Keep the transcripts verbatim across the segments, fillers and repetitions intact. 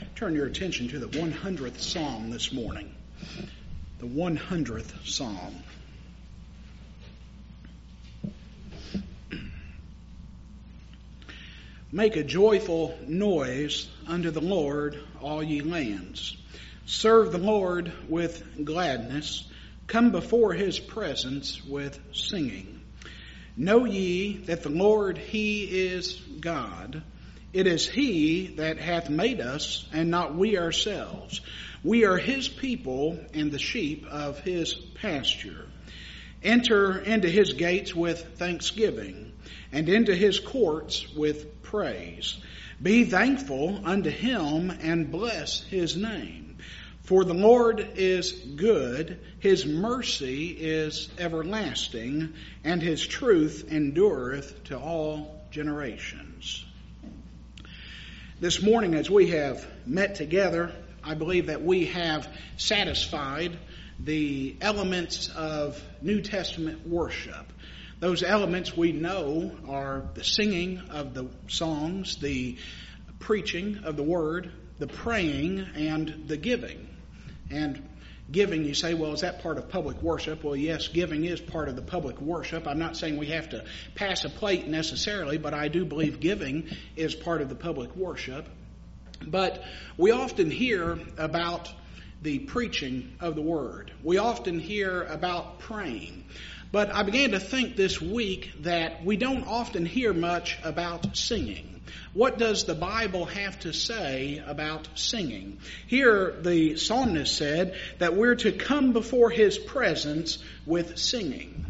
turn your attention to the one hundredth Psalm this morning. The one hundredth Psalm. Make a joyful noise unto the Lord, all ye lands. Serve the Lord with gladness. Come before his presence with singing. Know ye that the Lord, he is God. It is he that hath made us, and not we ourselves. We are his people, and the sheep of his pasture. Enter into his gates with thanksgiving, and into his courts with praise. Be thankful unto him, and bless his name. For the Lord is good, his mercy is everlasting, and his truth endureth to all generations. This morning, as we have met together, I believe that we have satisfied the elements of New Testament worship. Those elements we know are the singing of the songs, the preaching of the word, the praying, and the giving. And giving, you say, well, is that part of public worship? Well, yes, giving is part of the public worship. I'm not saying we have to pass a plate necessarily, but I do believe giving is part of the public worship. But we often hear about the preaching of the word. We often hear about praying. But I began to think this week that we don't often hear much about singing. What does the Bible have to say about singing? Here the psalmist said that we're to come before his presence with singing.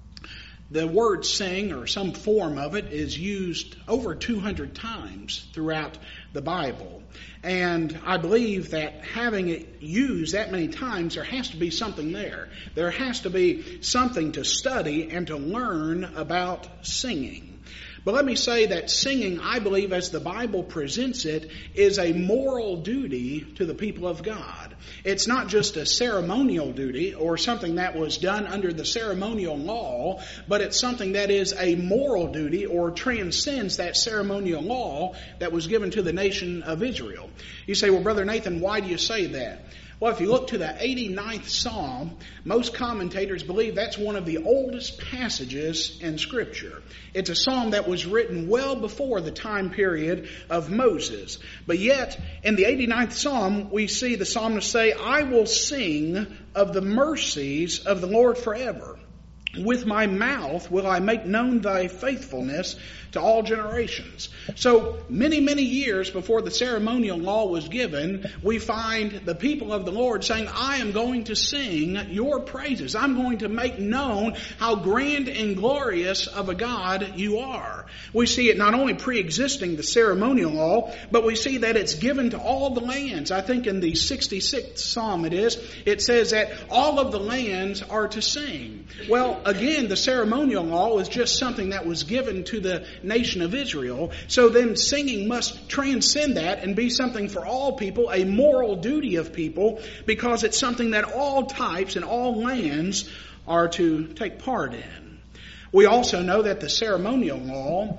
The word sing, or some form of it, is used over two hundred times throughout the Bible. And I believe that having it used that many times, there has to be something there. There has to be something to study and to learn about singing. But let me say that singing, I believe, as the Bible presents it, is a moral duty to the people of God. It's not just a ceremonial duty or something that was done under the ceremonial law, but it's something that is a moral duty or transcends that ceremonial law that was given to the nation of Israel. You say, well, Brother Nathan, why do you say that? Well, if you look to the eighty-ninth Psalm, most commentators believe that's one of the oldest passages in Scripture. It's a psalm that was written well before the time period of Moses. But yet, in the eighty-ninth Psalm, we see the psalmist say, I will sing of the mercies of the Lord forever. With my mouth will I make known thy faithfulness to all generations. So many, many years before the ceremonial law was given, we find the people of the Lord saying, I am going to sing your praises. I'm going to make known how grand and glorious of a God you are. We see it not only pre-existing the ceremonial law, but we see that it's given to all the lands. I think in the sixty-sixth Psalm it is, it says that all of the lands are to sing. Well, again, the ceremonial law is just something that was given to the nation of Israel. So then singing must transcend that and be something for all people, a moral duty of people, because it's something that all types and all lands are to take part in. We also know that the ceremonial law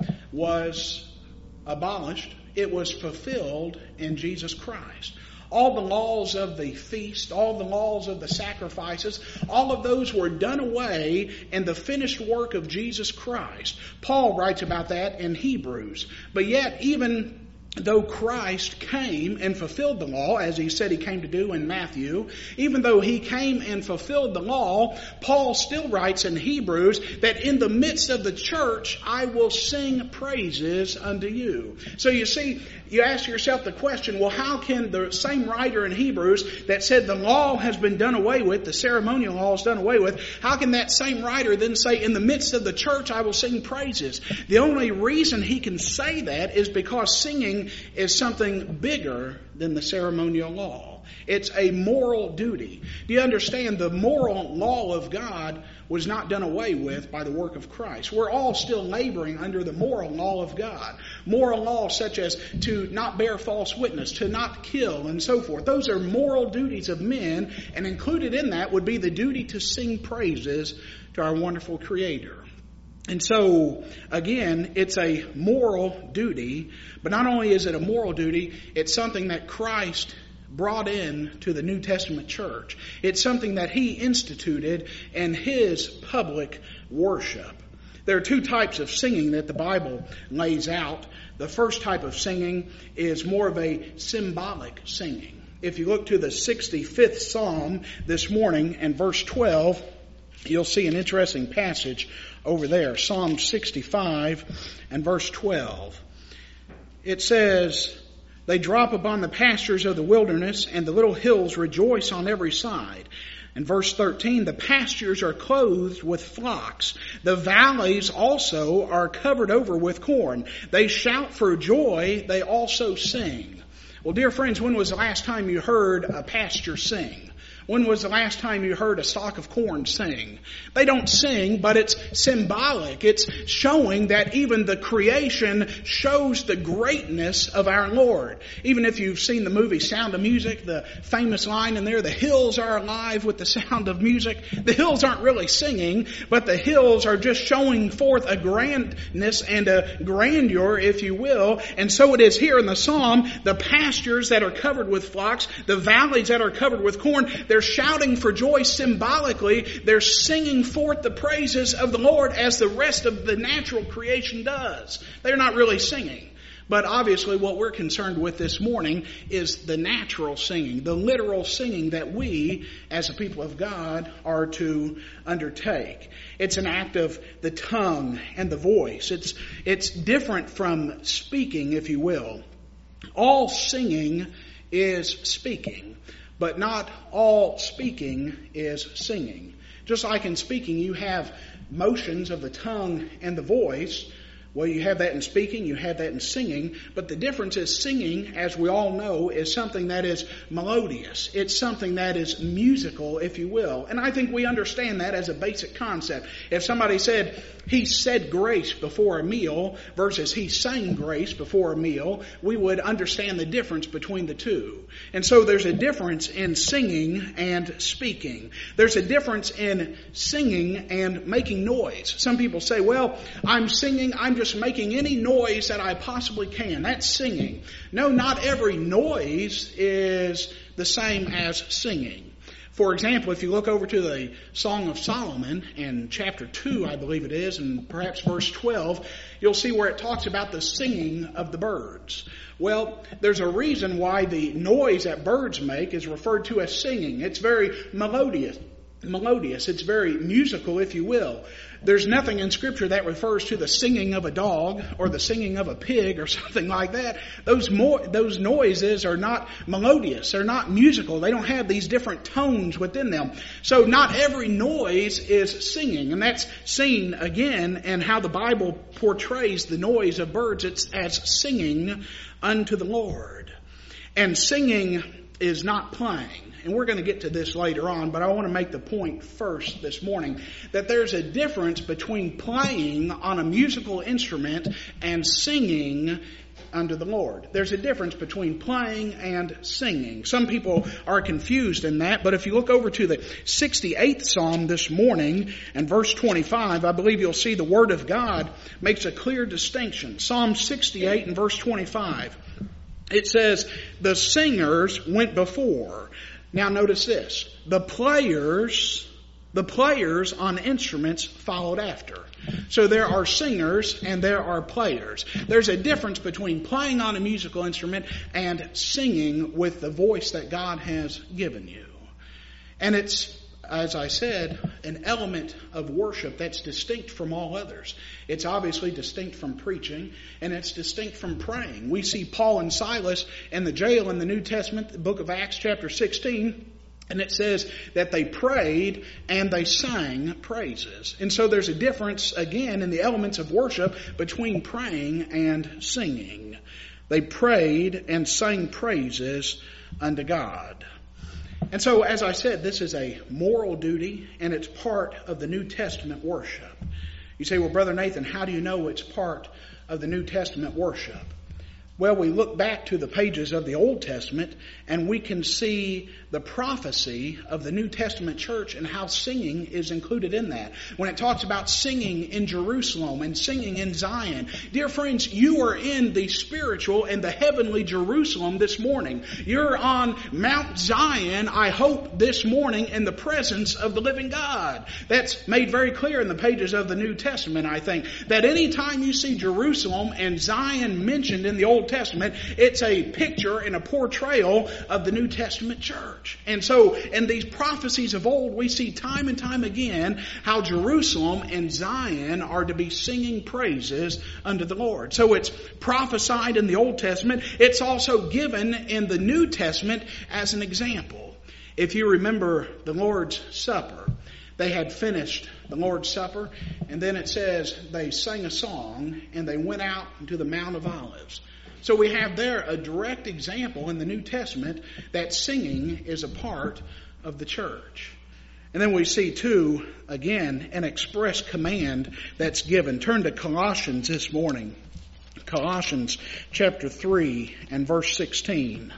was abolished. It was fulfilled in Jesus Christ. All the laws of the feast, all the laws of the sacrifices, all of those were done away in the finished work of Jesus Christ. Paul writes about that in Hebrews. But yet, even though Christ came and fulfilled the law, as he said he came to do in Matthew, even though he came and fulfilled the law, Paul still writes in Hebrews that in the midst of the church, I will sing praises unto you. So you see, you ask yourself the question, well, how can the same writer in Hebrews that said the law has been done away with, the ceremonial law is done away with, how can that same writer then say, in the midst of the church, I will sing praises? The only reason he can say that is because singing is something bigger than the ceremonial law. It's a moral duty. Do you understand? The moral law of God was not done away with by the work of Christ. We're all still laboring under the moral law of God. Moral laws such as to not bear false witness, to not kill, and so forth. Those are moral duties of men, and included in that would be the duty to sing praises to our wonderful Creator. And so, again, it's a moral duty, but not only is it a moral duty, it's something that Christ brought in to the New Testament church. It's something that He instituted in His public worship. There are two types of singing that the Bible lays out. The first type of singing is more of a symbolic singing. If you look to the sixty-fifth Psalm this morning and verse twelve, you'll see an interesting passage over there. Psalm sixty-five and verse twelve. It says, "They drop upon the pastures of the wilderness, and the little hills rejoice on every side." In verse thirteen, "The pastures are clothed with flocks. The valleys also are covered over with corn. They shout for joy. They also sing." Well, dear friends, when was the last time you heard a pasture sing? When was the last time you heard a stalk of corn sing? They don't sing, but it's symbolic. It's showing that even the creation shows the greatness of our Lord. Even if you've seen the movie Sound of Music, the famous line in there, "The hills are alive with the sound of music." The hills aren't really singing, but the hills are just showing forth a grandness and a grandeur, if you will. And so it is here in the Psalm. The pastures that are covered with flocks, the valleys that are covered with corn, they're shouting for joy symbolically. They're singing forth the praises of the Lord as the rest of the natural creation does. They're not really singing. But obviously what we're concerned with this morning is the natural singing, the literal singing that we, as a people of God, are to undertake. It's an act of the tongue and the voice. It's, it's different from speaking, if you will. All singing is speaking. But not all speaking is singing. Just like in speaking, you have motions of the tongue and the voice. Well, you have that in speaking, you have that in singing, but the difference is singing, as we all know, is something that is melodious. It's something that is musical, if you will. And I think we understand that as a basic concept. If somebody said, "He said grace before a meal," versus "he sang grace before a meal," we would understand the difference between the two. And so there's a difference in singing and speaking. There's a difference in singing and making noise. Some people say, "Well, I'm singing, I'm just making any noise that I possibly can." That's singing. No, not every noise is the same as singing. For example, if you look over to the Song of Solomon in chapter two, I believe it is, and perhaps verse twelve, you'll see where it talks about the singing of the birds. Well, there's a reason why the noise that birds make is referred to as singing. It's very melodious. Melodious. It's very musical, if you will. There's nothing in Scripture that refers to the singing of a dog or the singing of a pig or something like that. Those mo- those noises are not melodious. They're not musical. They don't have these different tones within them. So not every noise is singing. And that's seen again in how the Bible portrays the noise of birds. It's as singing unto the Lord. And singing is not playing. And we're going to get to this later on, but I want to make the point first this morning that there's a difference between playing on a musical instrument and singing unto the Lord. There's a difference between playing and singing. Some people are confused in that, but if you look over to the sixty-eighth Psalm this morning and verse twenty-five, I believe you'll see the Word of God makes a clear distinction. Psalm sixty-eight and verse twenty-five. It says, "The singers went before." Now notice this. The players, the players on instruments followed after. So there are singers and there are players. There's a difference between playing on a musical instrument and singing with the voice that God has given you. And it's, as I said, an element of worship that's distinct from all others. It's obviously distinct from preaching, and it's distinct from praying. We see Paul and Silas in the jail in the New Testament, the book of Acts chapter sixteen, and it says that they prayed and they sang praises. And so there's a difference, again, in the elements of worship between praying and singing. They prayed and sang praises unto God. And so, as I said, this is a moral duty, and it's part of the New Testament worship. You say, "Well, Brother Nathan, how do you know it's part of the New Testament worship?" Well, we look back to the pages of the Old Testament and we can see the prophecy of the New Testament church and how singing is included in that. When it talks about singing in Jerusalem and singing in Zion. Dear friends, you are in the spiritual and the heavenly Jerusalem this morning. You're on Mount Zion, I hope, this morning in the presence of the living God. That's made very clear in the pages of the New Testament, I think. That any time you see Jerusalem and Zion mentioned in the Old Testament, it's a picture and a portrayal of the New Testament church. And so in these prophecies of old, we see time and time again how Jerusalem and Zion are to be singing praises unto the Lord. So it's prophesied in the Old Testament. It's also given in the New Testament as an example. If you remember the Lord's Supper, they had finished the Lord's Supper, and then it says they sang a song and they went out to the Mount of Olives. So we have there a direct example in the New Testament that singing is a part of the church. And then we see too, again, an express command that's given. Turn to Colossians this morning. Colossians chapter three and verse sixteen.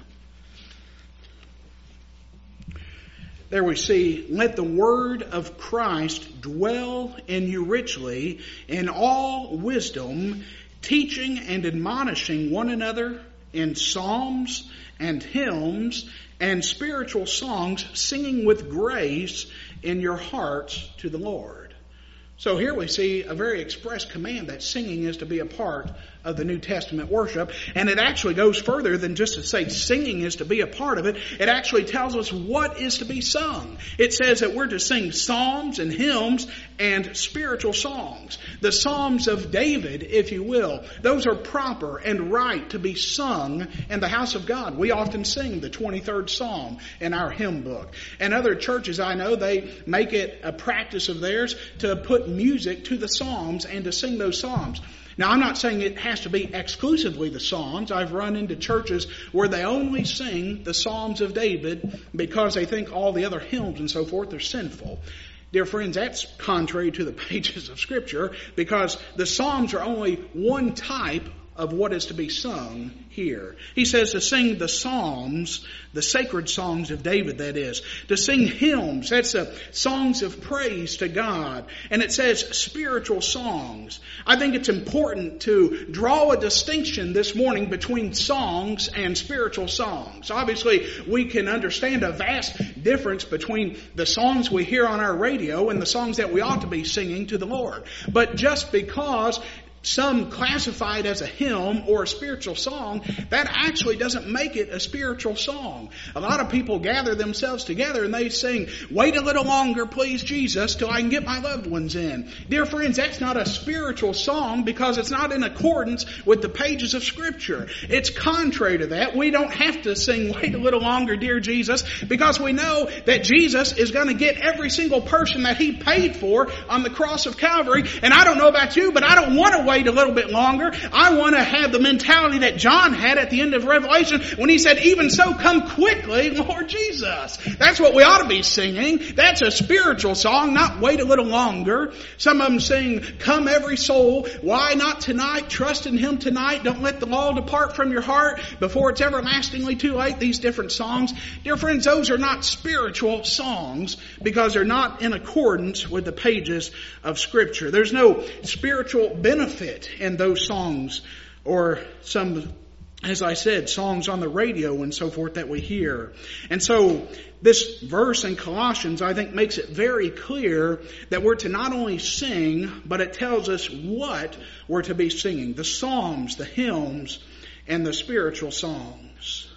There we see, let the word of Christ dwell in you richly in all wisdom, teaching and admonishing one another in psalms and hymns and spiritual songs, singing with grace in your hearts to the Lord. So here we see a very express command that singing is to be a part of the New Testament worship. And it actually goes further than just to say singing is to be a part of it. It actually tells us what is to be sung. It says that we're to sing psalms and hymns and spiritual songs. The Psalms of David, if you will, those are proper and right to be sung in the house of God. We often sing the twenty-third Psalm in our hymn book. And other churches I know, they make it a practice of theirs to put music to the Psalms and to sing those Psalms. Now, I'm not saying it has to be exclusively the Psalms. I've run into churches where they only sing the Psalms of David because they think all the other hymns and so forth are sinful. Dear friends, that's contrary to the pages of Scripture because the Psalms are only one type of what is to be sung here. He says to sing the psalms, the sacred songs of David, that is. To sing hymns, that's a, songs of praise to God. And it says spiritual songs. I think it's important to draw a distinction this morning between songs and spiritual songs. Obviously, we can understand a vast difference between the songs we hear on our radio and the songs that we ought to be singing to the Lord. But just because some classify it as a hymn or a spiritual song, that actually doesn't make it a spiritual song. A lot of people gather themselves together and they sing, wait a little longer, please, Jesus, till I can get my loved ones in. Dear friends, that's not a spiritual song because it's not in accordance with the pages of Scripture. It's contrary to that. We don't have to sing, wait a little longer, dear Jesus, because we know that Jesus is going to get every single person that He paid for on the cross of Calvary. And I don't know about you, but I don't want to wait a little bit longer. I want to have the mentality that John had at the end of Revelation when he said, even so, come quickly, Lord Jesus. That's what we ought to be singing. That's a spiritual song, not wait a little longer. Some of them sing, come every soul. Why not tonight? Trust in Him tonight. Don't let the law depart from your heart before it's everlastingly too late. These different songs. Dear friends, those are not spiritual songs because they're not in accordance with the pages of Scripture. There's no spiritual benefit in those songs or some, as I said, songs on the radio and so forth that we hear. And so this verse in Colossians, I think, makes it very clear that we're to not only sing, but it tells us what we're to be singing. The psalms, the hymns, and the spiritual songs.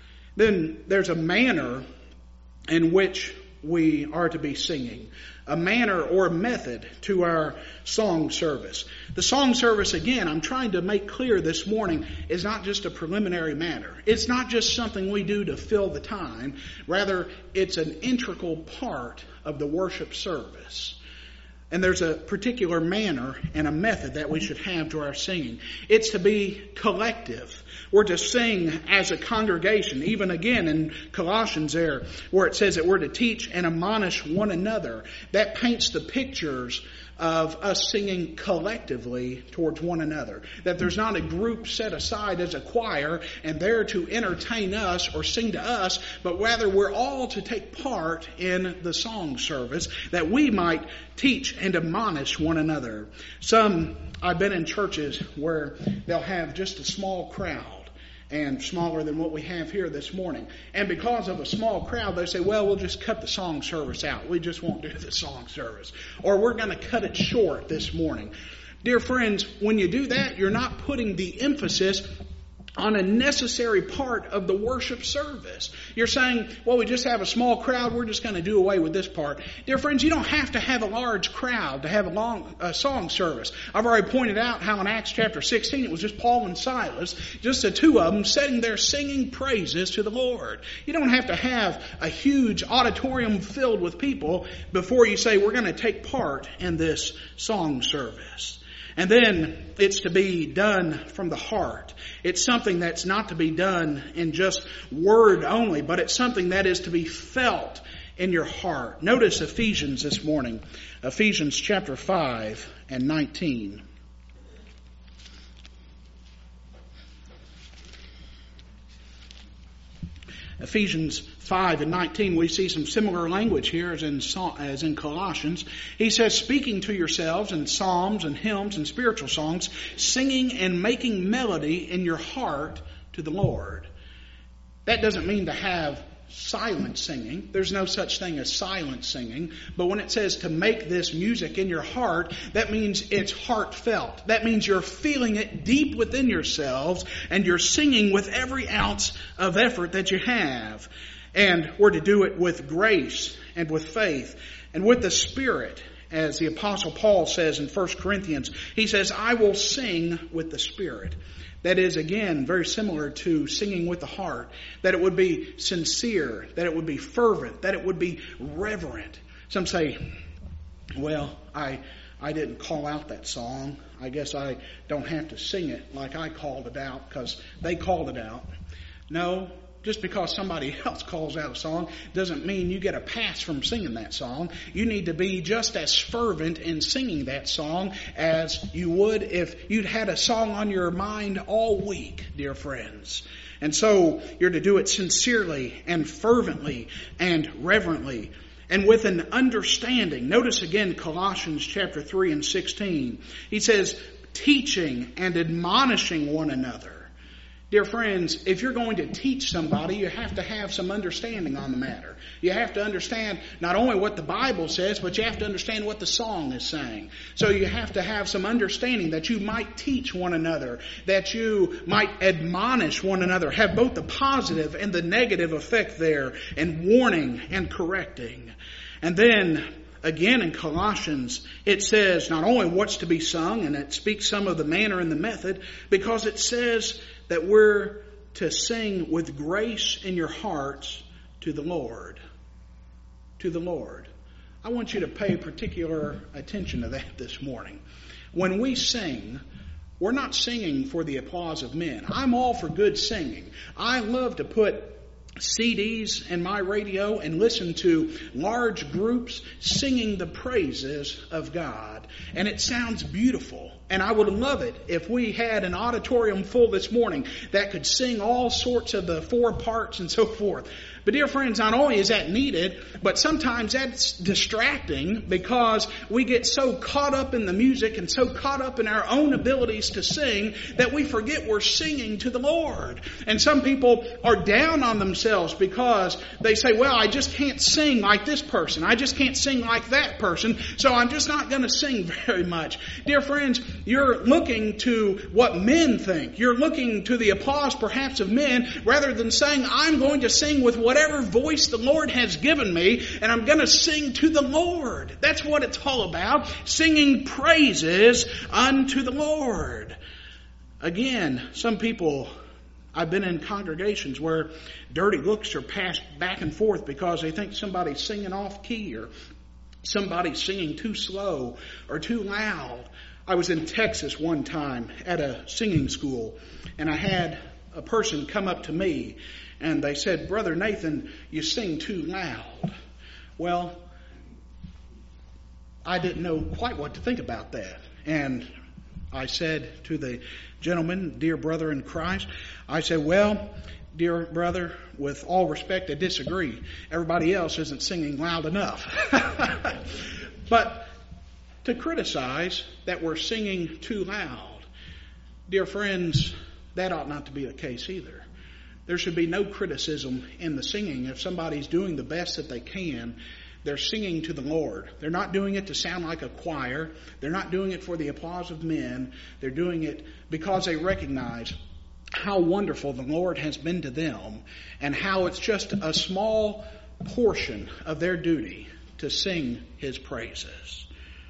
Then there's a manner in which we are to be singing. A manner or method to our song service. The song service, again, I'm trying to make clear this morning, is not just a preliminary matter. It's not just something we do to fill the time. Rather, it's an integral part of the worship service. And there's a particular manner and a method that we should have to our singing. It's to be collective. We're to sing as a congregation, even again in Colossians there, where it says that we're to teach and admonish one another. That paints the pictures of us singing collectively towards one another. That there's not a group set aside as a choir and there to entertain us or sing to us, but rather we're all to take part in the song service that we might teach and admonish one another. Some, I've been in churches where they'll have just a small crowd, and smaller than what we have here this morning. And because of a small crowd, they say, well, we'll just cut the song service out. We just won't do the song service. Or we're going to cut it short this morning. Dear friends, when you do that, you're not putting the emphasis on a necessary part of the worship service. You're saying, well, we just have a small crowd, we're just going to do away with this part. Dear friends, you don't have to have a large crowd to have a long uh, song service. I've already pointed out how in Acts chapter sixteen, it was just Paul and Silas, just the two of them sitting there singing praises to the Lord. You don't have to have a huge auditorium filled with people before you say, we're going to take part in this song service. And then it's to be done from the heart. It's something that's not to be done in just word only, but it's something that is to be felt in your heart. Notice Ephesians this morning. Ephesians chapter five and nineteen. Ephesians five and nineteen, we see some similar language here as in, as in Colossians. He says, speaking to yourselves in psalms and hymns and spiritual songs, singing and making melody in your heart to the Lord. That doesn't mean to have silent singing. There's no such thing as silent singing. But when it says to make this music in your heart, that means it's heartfelt. That means you're feeling it deep within yourselves and you're singing with every ounce of effort that you have. And we're to do it with grace and with faith and with the Spirit. As the Apostle Paul says in First Corinthians, he says, I will sing with the Spirit. That is, again, very similar to singing with the heart. That it would be sincere, that it would be fervent, that it would be reverent. Some say, well, I I didn't call out that song. I guess I don't have to sing it like I called it out because they called it out. No. Just because somebody else calls out a song doesn't mean you get a pass from singing that song. You need to be just as fervent in singing that song as you would if you'd had a song on your mind all week, dear friends. And so you're to do it sincerely and fervently and reverently and with an understanding. Notice again Colossians chapter three and sixteen. He says, teaching and admonishing one another. Dear friends, if you're going to teach somebody, you have to have some understanding on the matter. You have to understand not only what the Bible says, but you have to understand what the song is saying. So you have to have some understanding that you might teach one another, that you might admonish one another, have both the positive and the negative effect there, and warning and correcting. And then again in Colossians, it says not only what's to be sung, and it speaks some of the manner and the method, because it says that we're to sing with grace in your hearts to the Lord. To the Lord. I want you to pay particular attention to that this morning. When we sing, we're not singing for the applause of men. I'm all for good singing. I love to put C Ds in my radio and listen to large groups singing the praises of God. And it sounds beautiful. And I would love it if we had an auditorium full this morning that could sing all sorts of the four parts and so forth. But dear friends, not only is that needed, but sometimes that's distracting because we get so caught up in the music and so caught up in our own abilities to sing that we forget we're singing to the Lord. And some people are down on themselves because they say, well, I just can't sing like this person. I just can't sing like that person. So I'm just not going to sing very much. Dear friends, you're looking to what men think. You're looking to the applause perhaps of men rather than saying, I'm going to sing with whatever voice the Lord has given me, and I'm going to sing to the Lord. That's what it's all about, singing praises unto the Lord. Again, some people, I've been in congregations where dirty looks are passed back and forth because they think somebody's singing off key or somebody's singing too slow or too loud. I was in Texas one time at a singing school, and I had a person come up to me, and they said, Brother Nathan, you sing too loud. Well, I didn't know quite what to think about that. And I said to the gentleman, dear brother in Christ, I said, well, dear brother, with all respect, I disagree. Everybody else isn't singing loud enough. But to criticize that we're singing too loud, dear friends, that ought not to be the case either. There should be no criticism in the singing. If somebody's doing the best that they can, they're singing to the Lord. They're not doing it to sound like a choir. They're not doing it for the applause of men. They're doing it because they recognize how wonderful the Lord has been to them and how it's just a small portion of their duty to sing His praises.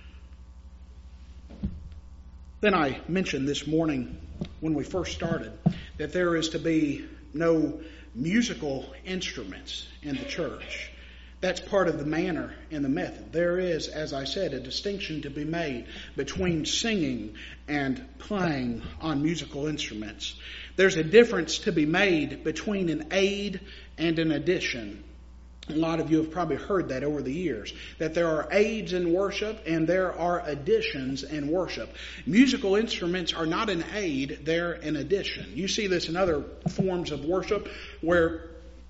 Then I mentioned this morning when we first started that there is to be no musical instruments in the church. That's part of the manner and the method. There is, as I said, a distinction to be made between singing and playing on musical instruments. There's a difference to be made between an aid and an addition. A lot of you have probably heard that over the years, that there are aids in worship and there are additions in worship. Musical instruments are not an aid, they're an addition. You see this in other forms of worship where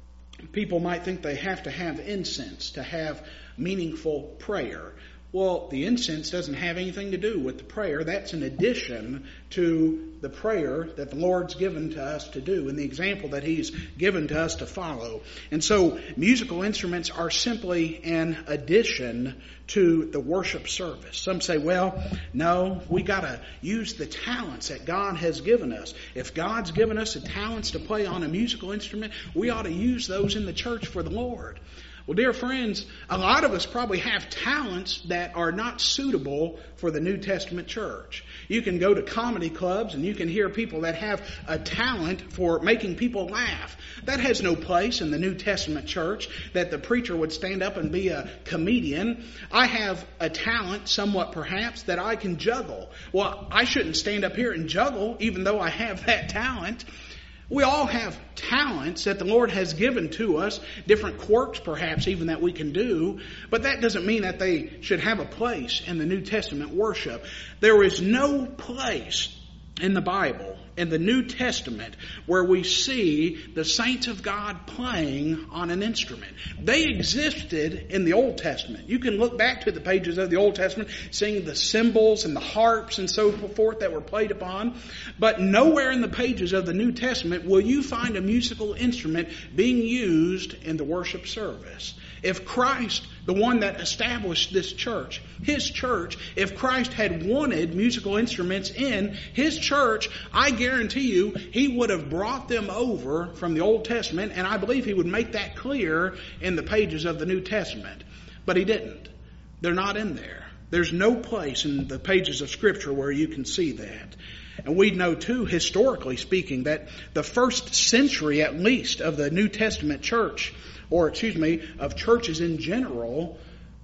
people might think they have to have incense to have meaningful prayer. Well, the incense doesn't have anything to do with the prayer. That's an addition to the prayer that the Lord's given to us to do and the example that He's given to us to follow. And so musical instruments are simply an addition to the worship service. Some say, well, no, we got to use the talents that God has given us. If God's given us the talents to play on a musical instrument, we ought to use those in the church for the Lord. Well, dear friends, a lot of us probably have talents that are not suitable for the New Testament church. You can go to comedy clubs and you can hear people that have a talent for making people laugh. That has no place in the New Testament church, that the preacher would stand up and be a comedian. I have a talent, somewhat perhaps, that I can juggle. Well, I shouldn't stand up here and juggle, even though I have that talent. We all have talents that the Lord has given to us, different quirks perhaps even that we can do, but that doesn't mean that they should have a place in the New Testament worship. There is no place in the Bible, in the New Testament, where we see the saints of God playing on an instrument. They existed in the Old Testament. You can look back to the pages of the Old Testament, seeing the cymbals and the harps and so forth that were played upon. But nowhere in the pages of the New Testament will you find a musical instrument being used in the worship service. If Christ, the one that established this church, His church, if Christ had wanted musical instruments in His church, I guarantee you He would have brought them over from the Old Testament, and I believe He would make that clear in the pages of the New Testament. But He didn't. They're not in there. There's no place in the pages of Scripture where you can see that. And we know too, historically speaking, that the first century at least of the New Testament church, or excuse me, of churches in general,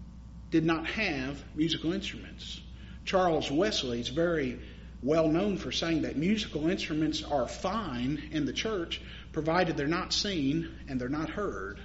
did not have musical instruments. Charles Wesley is very well known for saying that musical instruments are fine in the church, provided they're not seen and they're not heard.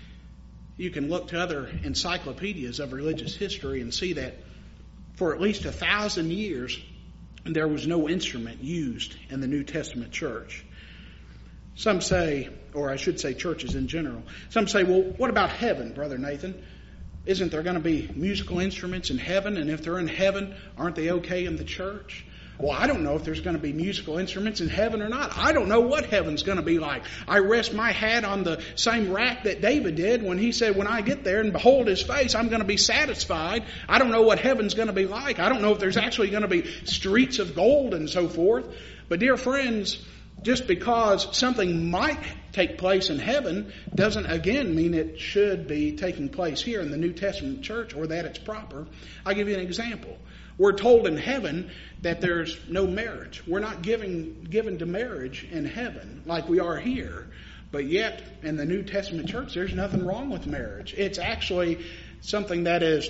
You can look to other encyclopedias of religious history and see that for at least a thousand years, there was no instrument used in the New Testament church. Some say, or I should say churches in general, some say, well, what about heaven, Brother Nathan? Isn't there going to be musical instruments in heaven? And if they're in heaven, aren't they okay in the church? Well, I don't know if there's going to be musical instruments in heaven or not. I don't know what heaven's going to be like. I rest my hat on the same rack that David did when he said, when I get there and behold His face, I'm going to be satisfied. I don't know what heaven's going to be like. I don't know if there's actually going to be streets of gold and so forth. But dear friends, just because something might take place in heaven doesn't again mean it should be taking place here in the New Testament church or that it's proper. I'll give you an example. We're told in heaven that there's no marriage. We're not giving, given to marriage in heaven like we are here. But yet, in the New Testament church, there's nothing wrong with marriage. It's actually something that is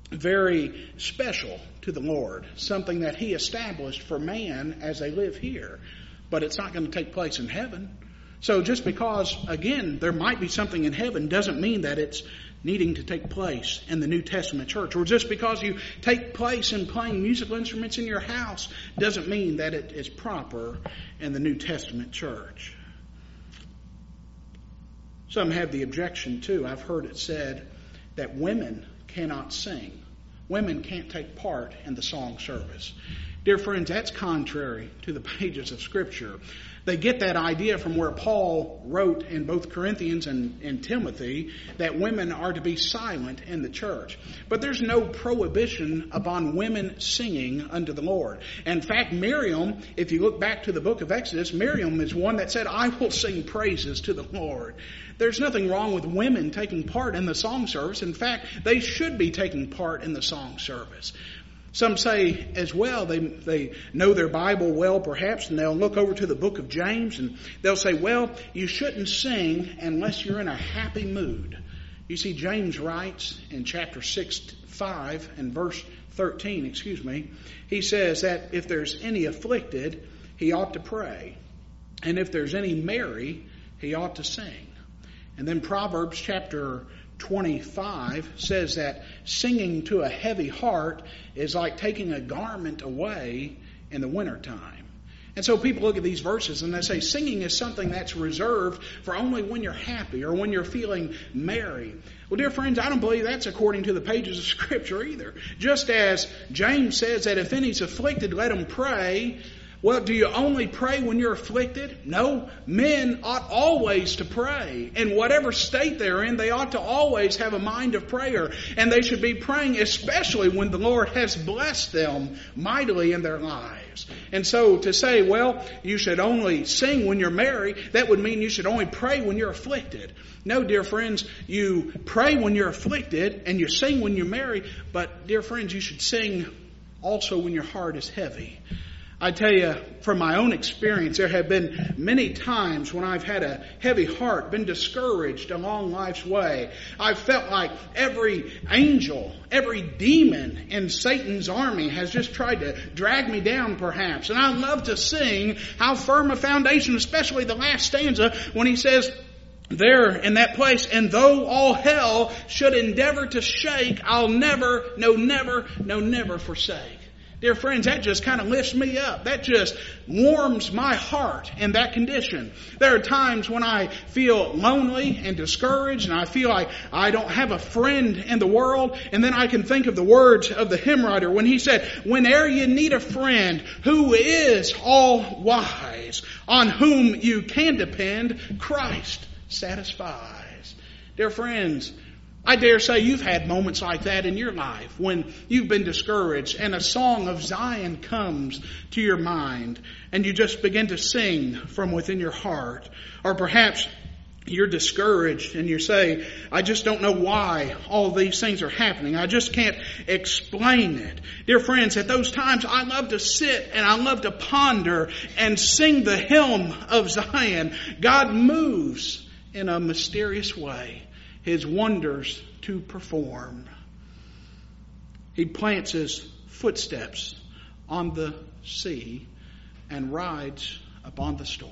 very special to the Lord. Something that He established for man as they live here. But it's not going to take place in heaven. So just because, again, there might be something in heaven doesn't mean that it's needing to take place in the New Testament church. Or just because you take place in playing musical instruments in your house doesn't mean that it is proper in the New Testament church. Some have the objection too. I've heard it said that women cannot sing. Women can't take part in the song service. Dear friends, that's contrary to the pages of Scripture. They get that idea from where Paul wrote in both Corinthians and, and Timothy that women are to be silent in the church. But there's no prohibition upon women singing unto the Lord. In fact, Miriam, if you look back to the book of Exodus, Miriam is one that said, I will sing praises to the Lord. There's nothing wrong with women taking part in the song service. In fact, they should be taking part in the song service. Some say as well, they they know their Bible well perhaps, and they'll look over to the book of James and they'll say, well, you shouldn't sing unless you're in a happy mood. You see, James writes in chapter six, five and verse thirteen, excuse me, he says that if there's any afflicted, he ought to pray. And if there's any merry, he ought to sing. And then Proverbs chapter twenty-five says that singing to a heavy heart is like taking a garment away in the wintertime. And so people look at these verses and they say singing is something that's reserved for only when you're happy or when you're feeling merry. Well, dear friends, I don't believe that's according to the pages of Scripture either. Just as James says that if any's afflicted, let him pray. Well, do you only pray when you're afflicted? No. Men ought always to pray. In whatever state they're in, they ought to always have a mind of prayer. And they should be praying especially when the Lord has blessed them mightily in their lives. And so to say, well, you should only sing when you're merry, that would mean you should only pray when you're afflicted. No, dear friends, you pray when you're afflicted and you sing when you're merry. But, dear friends, you should sing also when your heart is heavy. I tell you, from my own experience, there have been many times when I've had a heavy heart, been discouraged along life's way. I've felt like every angel, every demon in Satan's army has just tried to drag me down perhaps. And I love to sing How Firm a Foundation, especially the last stanza when he says, there in that place, and though all hell should endeavor to shake, I'll never, no never, no never forsake. Dear friends, that just kind of lifts me up. That just warms my heart in that condition. There are times when I feel lonely and discouraged and I feel like I don't have a friend in the world. And then I can think of the words of the hymn writer when he said, whene'er you need a friend who is all wise, on whom you can depend, Christ satisfies. Dear friends, I dare say you've had moments like that in your life when you've been discouraged and a song of Zion comes to your mind and you just begin to sing from within your heart. Or perhaps you're discouraged and you say, I just don't know why all these things are happening. I just can't explain it. Dear friends, at those times I love to sit and I love to ponder and sing the hymn of Zion. God moves in a mysterious way His wonders to perform. He plants His footsteps on the sea and rides upon the storm.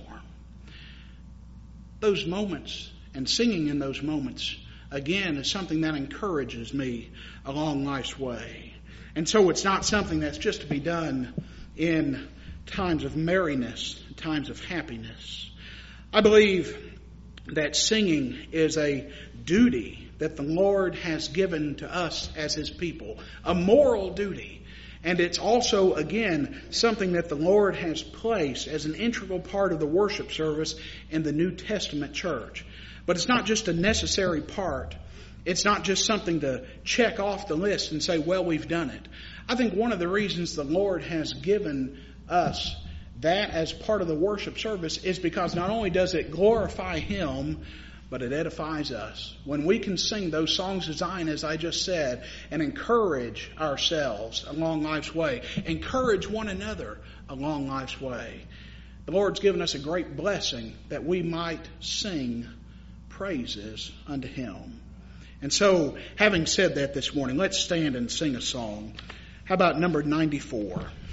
Those moments and singing in those moments, again, is something that encourages me along life's way. And so it's not something that's just to be done in times of merriness, times of happiness. I believe that singing is a duty that the Lord has given to us as His people, a moral duty. And it's also, again, something that the Lord has placed as an integral part of the worship service in the New Testament church. But it's not just a necessary part. It's not just something to check off the list and say, well, we've done it. I think one of the reasons the Lord has given us that as part of the worship service is because not only does it glorify Him, but it edifies us. When we can sing those songs of Zion, as I just said, and encourage ourselves along life's way, encourage one another along life's way, the Lord's given us a great blessing that we might sing praises unto Him. And so, having said that this morning, let's stand and sing a song. How about number ninety-four?